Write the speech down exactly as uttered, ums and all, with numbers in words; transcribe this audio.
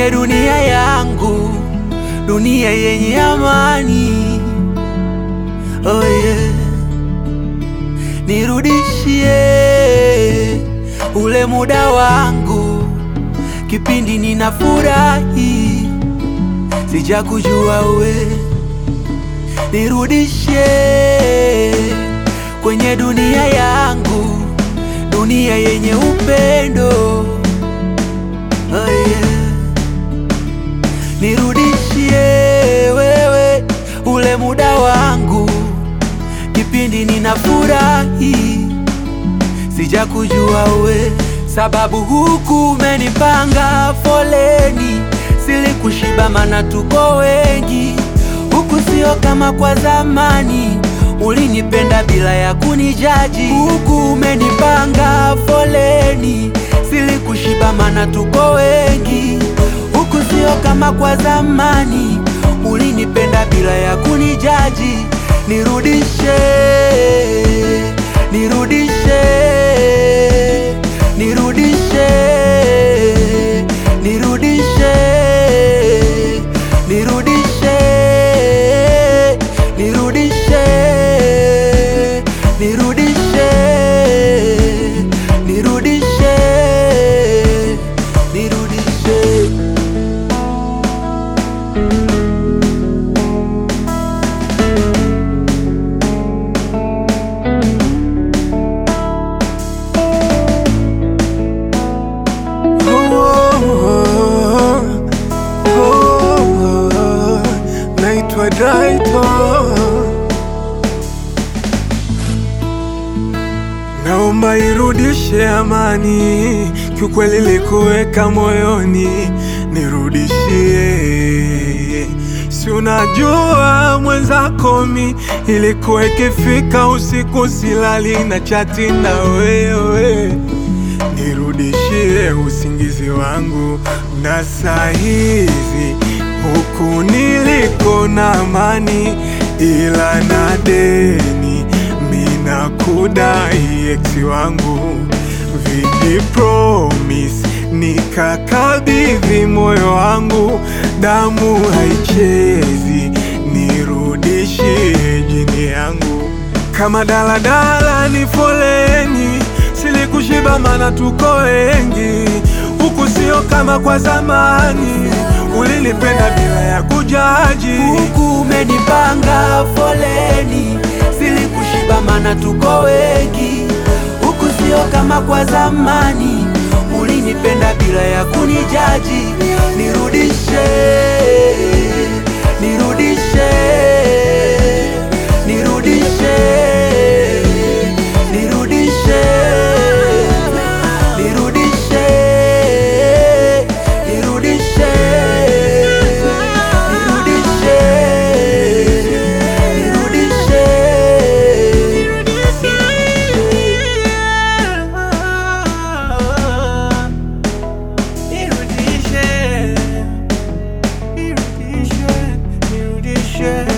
kwenye dunia yangu, dunia yenye amani. Oh yeah. Nirudishie ule muda wangu, kipindi ninafurahi, sijakujua we. Nirudishie kwenye dunia yangu, dunia yenye upendo. Oh yeah. Nirudishie wewe ule muda wangu, kipindi ninafurahi, sijakujua we. Sababu huku umenipanga foleni, silikushiba mana tuko wengi. Huku sio kama kwa zamani, ulinipenda bila ya kunijaji. Huku umenipanga foleni, silikushiba mana tuko wengi. Huku sio kama kwa zamani, ulinipenda bila ya kunijaji. Nirudishe, nirudishe, nirudishe, nirudishe, nirudishe, nirudishe, nirudishe, nirudishe, nirudishe. Naomba irudishe amani, kiukweli likuweka moyoni, nirudishie. Si unajua mwenzako mi, ilikuwa ikifika usiku silali na chati na wewe. Nirudishie usingizi wangu na saa hizi, huku niliko na amani, ila na deni mina kudai eksi wangu. Vidi promise nikakabidhi moyo wangu, damu haichezi, nirudishie jini yangu. Kama daladala ni foleni, silikushiba mana tuko wengi. Huku sio kama kwa zamani, ulinipenda bila ya kujaji. Huku umenipanga foleni, silikushiba mana tuko wengi. Huku sio kama kwa zamani, ulinipenda bila ya kunijaji. Nirudishe, nirudishe, nirudishe, nirudishe, nirudishe, nirudishe, nirudishe, nirudishe. Nirudishe, nirudishe, nirudishe.